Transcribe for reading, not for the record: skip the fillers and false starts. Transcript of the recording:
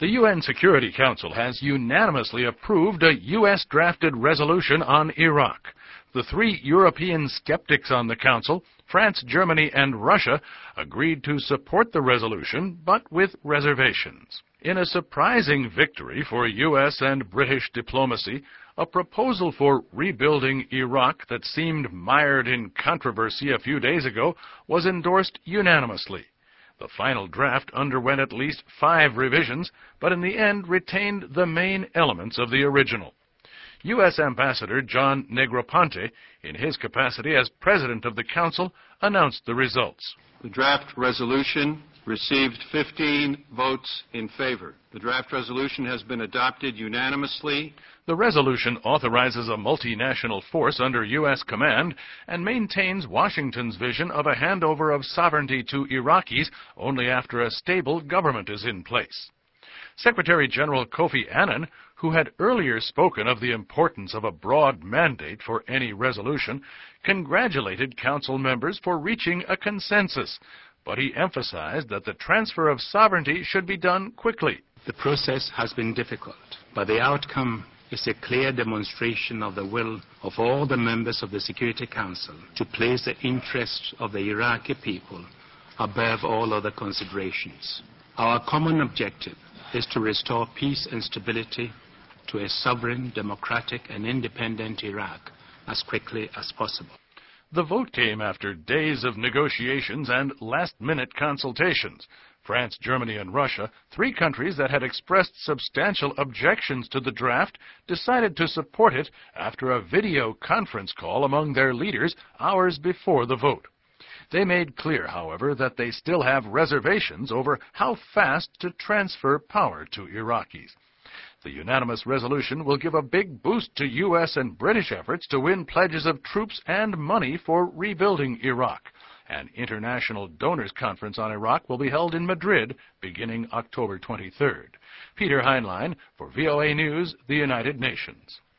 The UN Security Council has unanimously approved a U.S.-drafted resolution on Iraq. The three European skeptics on the Council, France, Germany, and Russia, agreed to support the resolution, but with reservations. In a surprising victory for U.S. and British diplomacy, a proposal for rebuilding Iraq that seemed mired in controversy a few days ago was endorsed unanimously. The final draft underwent at least 5 revisions, but in the end retained the main elements of the original. U.S. Ambassador John Negroponte, in his capacity as President of the Council, announced the results. The draft resolution received 15 votes in favor. The draft resolution has been adopted unanimously. The resolution authorizes a multinational force under U.S. command and maintains Washington's vision of a handover of sovereignty to Iraqis only after a stable government is in place. Secretary General Kofi Annan, who had earlier spoken of the importance of a broad mandate for any resolution, congratulated Council members for reaching a consensus, but he emphasized that the transfer of sovereignty should be done quickly. The process has been difficult, but the outcome is a clear demonstration of the will of all the members of the Security Council to place the interests of the Iraqi people above all other considerations. Our common objective is to restore peace and stability to a sovereign, democratic, and independent Iraq as quickly as possible. The vote came after days of negotiations and last-minute consultations. France, Germany, and Russia, 3 countries that had expressed substantial objections to the draft, decided to support it after a video conference call among their leaders hours before the vote. They made clear, however, that they still have reservations over how fast to transfer power to Iraqis. The unanimous resolution will give a big boost to U.S. and British efforts to win pledges of troops and money for rebuilding Iraq. An international donors conference on Iraq will be held in Madrid beginning October 23rd. Peter Heinlein for VOA News, the United Nations.